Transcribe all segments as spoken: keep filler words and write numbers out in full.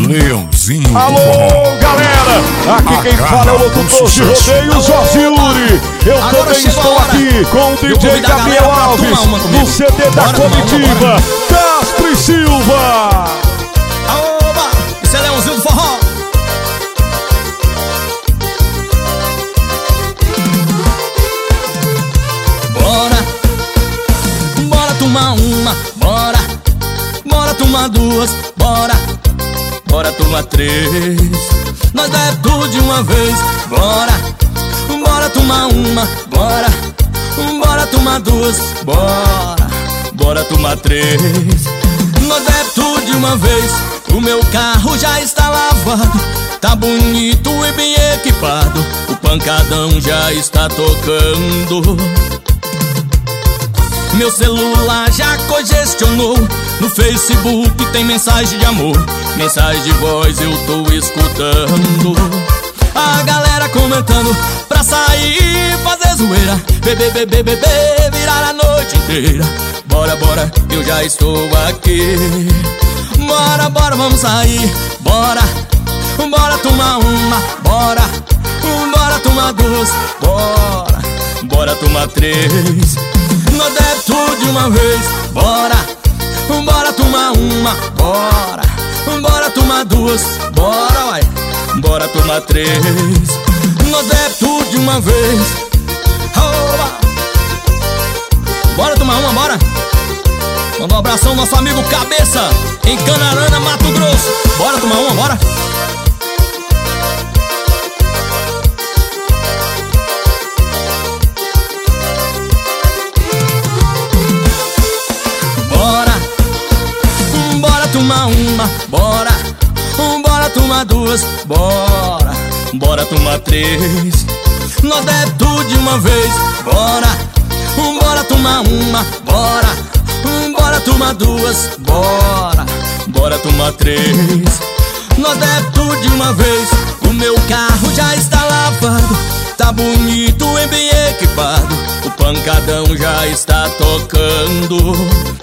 Leãozinho. Alô, galera! Aqui quem fala é o locutor de rodeio, Jorge Yuri. Eu Agora também estou aqui com o D J Gabriel Alves, no C D da Bora, comitiva Castro e Silva. Aoba! Esse é Leãozinho do forró. Bora, bora tomar uma, bora, bora tomar duas, bora, bora tomar três. Nós bebe tudo de uma vez, bora, bora tomar uma, bora, bora tomar duas, bora, bora tomar três. Nós bebe tudo de uma vez, o meu carro já está lavado, tá bonito e bem equipado, o pancadão já está tocando. Meu celular já congestionou, no Facebook tem mensagem de amor, mensagem de voz eu tô escutando. A galera comentando pra sair, fazer zoeira, beber, beber, beber, virar a noite inteira. Bora, bora, eu já estou aqui. Bora, bora, vamos sair, bora, bora tomar uma, bora, bora tomar duas, bora, bora tomar três. Nós bebe tudo de uma vez, bora, bora tomar uma, bora, bora tomar duas, bora, vai, bora tomar três. Nós bebe tudo de uma vez, oba. Bora tomar uma, bora. Manda um abração ao nosso amigo Cabeça, em Canarana, Mato Grosso. Bora tomar uma, bora. Tomar uma, bora, bora tomar duas, bora, bora tomar três. Nós bebe tudo de uma vez, bora, bora tomar uma, bora, bora tomar duas, bora, bora tomar três. Nós bebe tudo de uma vez, o meu carro já está lavado, tá bonito e bem equipado, o pancadão já está tocando.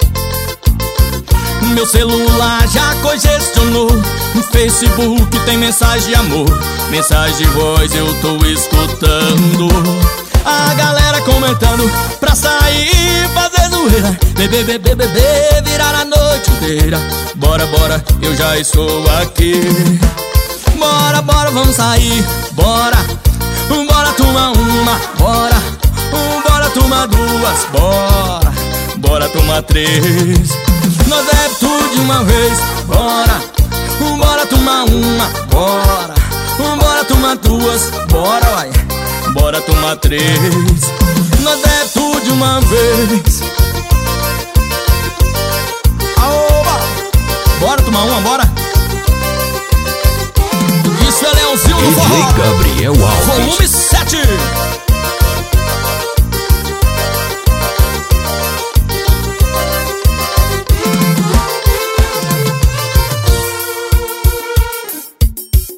Meu celular já congestionou, no Facebook tem mensagem de amor, mensagem de voz eu tô escutando. A galera comentando pra sair, fazer zoeira, beber, beber, beber, virar a noite inteira. Bora, bora, eu já estou aqui. Bora, bora, vamos sair, bora, bora tomar uma, bora, bora tomar duas, bora, bora tomar três. Nós bebe tudo de uma vez, bora, bora tomar uma, bora, bora tomar duas, bora, vai, bora tomar três. Nós bebe tudo de uma vez. Aoba! Bora tomar uma, bora. Isso é Leãozinho do forró, D J Gabriel Alves, volume sete.